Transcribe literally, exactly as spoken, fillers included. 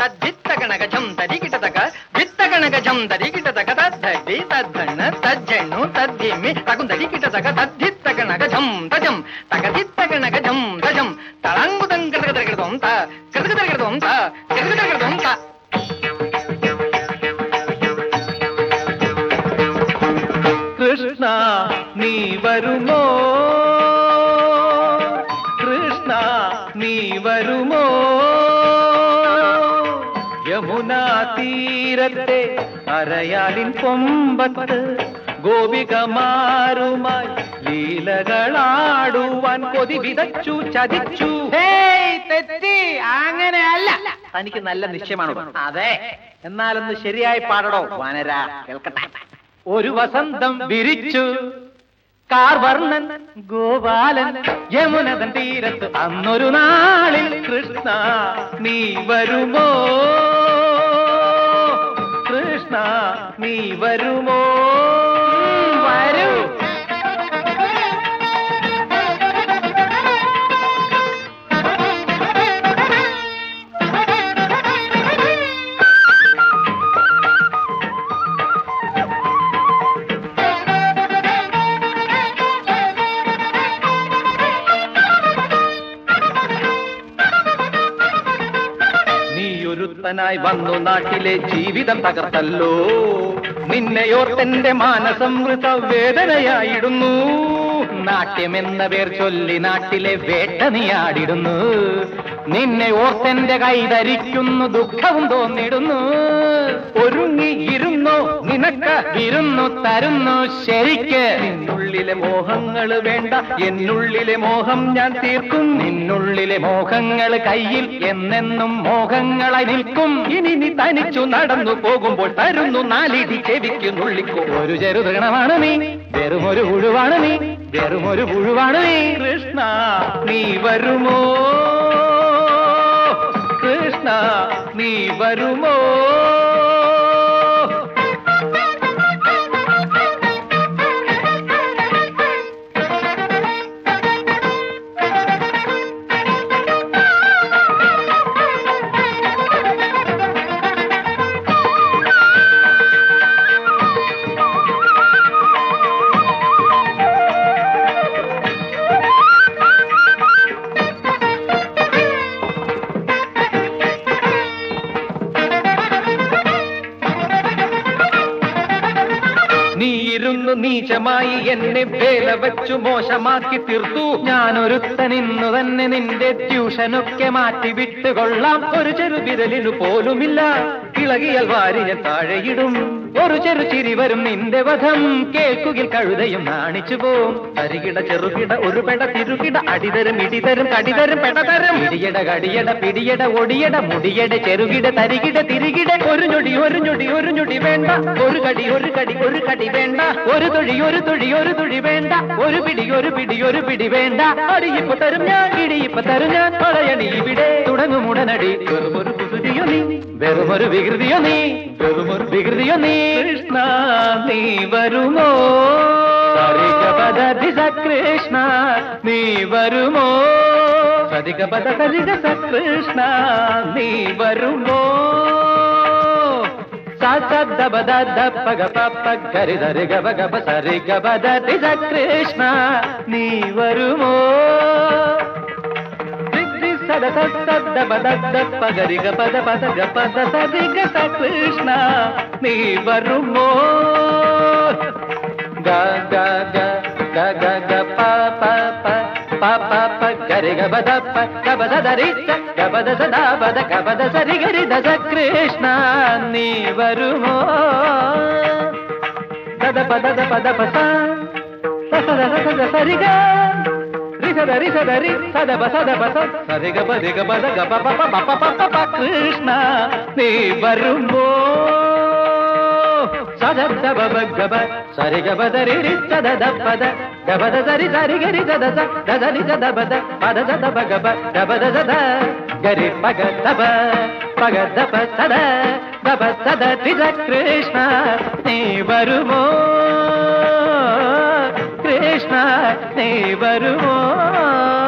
തദ്ധിത്തകണകജം തരികിടതക ഭിത്തകണകജം തരികിടതക തദ്ധി തദ്ധണ്ണ തജ്ജണ്ണു തദ്ധിമി തകും തരികിടതക തദ്ധിത്തകണകജം തജം തകതിത്തകണകജം തജം തളങ്കുതം കൃതകൃതം ത കൃതകൃതം ത കൃതകൃതം ത. കൃഷ്ണ നീ വരുമോ, കൃഷ്ണ നീ വരുമോ, യമുനാ തീരത്തെ അരയാലിൻ കൊമ്പത്ത് ഗോപികമാരുമായി ലീലകളാടുവാൻ കൊതി വിതച്ചു ചതിച്ചു. തെറ്റി, അങ്ങനെയല്ല. തനിക്ക് നല്ല നിശ്ചയമാണ്. അതെ, എന്നാലൊന്ന് ശരിയായി പാടടോ വാനര, കേൾക്കട്ടെ. ഒരു വസന്തം വിരിച്ചു കാർവർണ്ണൻ ഗോപാലൻ യമുനതൻ തീരത്ത് അന്നൊരു നാളിൽ. കൃഷ്ണ നീ വരുമോ, കൃഷ്ണ നീ വരുമോ, വരൂ. ായി വന്നു നാട്ടിലെ ജീവിതം തകർത്തല്ലോ, നിന്നെയോർത്തെന്റെ മാനസം വൃത വേദനയായിടുന്നു. നാട്യമെന്ന പേർ ചൊല്ലി നാട്ടിലെ വേട്ട നീയാടിടുന്നു. നിന്നെ ഓർത്തെന്റെ കൈ ധരിക്കുന്നു, ദുഃഖവും തോന്നിടുന്നു. ഒരുങ്ങി ഇരുന്നോ, നിനക്ക് വിരുന്നു തരുന്നു ശരിക്ക്. നിന്നുള്ളിലെ മോഹങ്ങള് വേണ്ട, എന്നുള്ളിലെ മോഹം ഞാൻ തീർക്കും. നിന്നുള്ളിലെ മോഹങ്ങൾ കയ്യിൽ എന്നെന്നും മോഹങ്ങളായി നിൽക്കും. ഇനി നീ തനിച്ചു നടന്നു പോകുമ്പോൾ തരുന്നു നാലിടി ചെവിക്ക് നുള്ളിക്കോ. ഒരു ചെറുതൃണമാണ് നീ, വെറുമൊരു പുഴുവാണ് നീ, വെറുമൊരു പുഴുവാണ് നീ. കൃഷ്ണ നീ വരുമോ, കൃഷ്ണ നീ വരുമോ. നീചമായി എന്നെ വേല വെച്ചു മോശമാക്കി തീർത്തു. ഞാനൊരുത്തനിന്നു തന്നെ നിന്റെ ട്യൂഷനൊക്കെ മാറ്റി വിട്ടുകൊള്ളാം. ഒരു ചെറു വിരലിനു പോലുമില്ല, ഇളകിയാൽ വാരിയ താഴെയിടും. ഒരു ചെറു ചിരി വരും നിന്റെ വധം കേൾക്കുകിൽ കഴുതയും നാണിച്ചു പോം. തരികിട ചെറുകിട ഒരു പെട തിരുകിട അടിതരും ഇടിതരും കടിതരും പെടതരും. ഇടിയട കടിയട പിടിയട ഒടിയട മുടിയട ചെറുകിട തരികിട തിരികിട. ഒരു ഞൊടി ഒരു ഞൊടി ഒരു ഞൊടി വേണ്ട, ഒരു കടി ഒരു കടി ഒരു കടി വേണ്ട. ഒരു തൊഴി ഒരു തൊഴി ഒരു തുഴി വേണ്ട, ഒരു പിടി ഒരു പിടി ഒരു പിടി വേണ്ട. അടിയിപ്പ് തരും ഞാൻ, ഇടിയിപ്പ് തരും ഞാൻ, പറയണി ഇവിടെ തുടങ്ങും ഉടനടി. വെറുമൊരു കുസൃതിയോ നീ, വെറുമൊരു വികൃതിയോ നീ, വെറുമൊരു വികൃതിയോ നീ. കൃഷ്ണ നീ വരുമോ, സരിഗപദ ദിശ കൃഷ്ണ നീ വരുമോ, സരിഗപദ സരിഗ കൃഷ്ണ നീ വരുമോ. സദബദ പഗ പപ്പ ഗരി ധരി ഗബ ഗബ സരി ഗബദ ദിശ കൃഷ്ണ നീ വരുമോ. സദ സദ പദ പഗരി ഗപദ പദ ഗപദ സരി ഗ കൃഷ്ണ നീ വരുമോ. ഗ ഗ ഗ ഗ ഗ ഗ പ പ പ പ പ പ ഗരി ഗബദ പ ഗബദ ധരി ഗബദ സദാ പദ ഗബദ സരി ഗരി ദശ കൃഷ്ണ നീ വരുമോ. സദ പദ പദ പസ സദ സദ സരി ഗ രിസദ രിസദ രി സദ സദ പസ സരി ഗ പദ ഗ പദ ഗ പ പ പ പ പ പ കൃഷ്ണ നീ വരുമോ. സദ ബബ ഗബ സരി ഗ പദ രി രി സദ ദ പദ ഗബദ സരി സരി ഗരി സദ സ ദദ നി സദ പദ പദ സദ ബ ഗബ ഗബദ സദ ഗരി പഗ ദബ പഗ ദബ സദ ദബ സദ ദിശ കൃഷ്ണ നീ വരുമോ. കൃഷ്ണ നീ വരുമോ.